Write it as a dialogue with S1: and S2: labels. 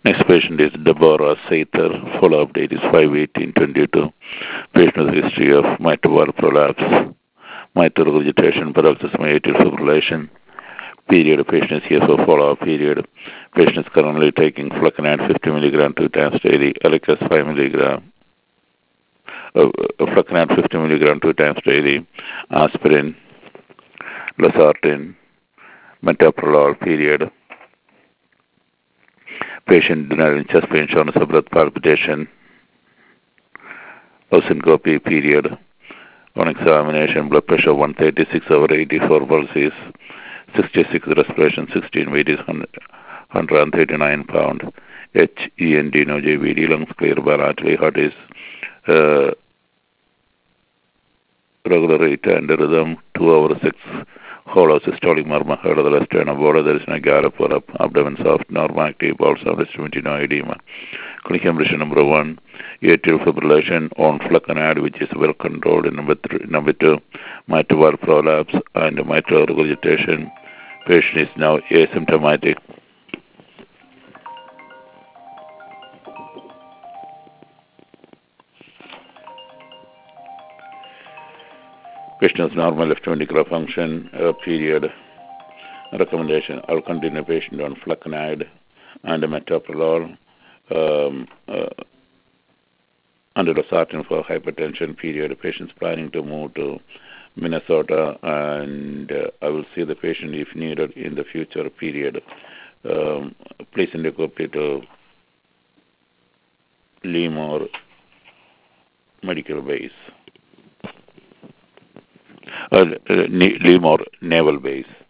S1: Next patient is Deborah Saither. Follow-up date is 5/18/22. Patient with history of mitral prolapse, mitral regurgitation, paroxysmal atrial fibrillation. Period. Patient is here for follow-up period. Patient is currently taking flecainide 50 mg 2 times daily, Eliquis 5 mg, flecainide 50 mg 2 times daily, aspirin, losartan, metoprolol. Period. Patient denied chest pain, shortness of breath, palpitation, syncope. Period. On examination, blood pressure 136/84, pulse is 66, respiration 16, weight is 139 pounds. HEND, no JVD, lungs clear bilaterally, heart is regular rate and rhythm, 2/6, hollow systolic murmur, heard of the left sternum border, there is no gallop or up, abdomen soft, normal active, pulse of extremity, no edema. Clinical impression number 1, atrial fibrillation on flecainide, which is well controlled. Number 2, mitral prolapse and mitral regurgitation. Patient is now asymptomatic. Patient is normal left ventricular function. Period. Recommendation: I'll continue patient on flecainide and metoprolol and losartan for hypertension. Period. Patient's planning to move to Minnesota, and I will see the patient if needed in the future. Period. Please send a copy to Limor Medical Base. Limor Naval Base.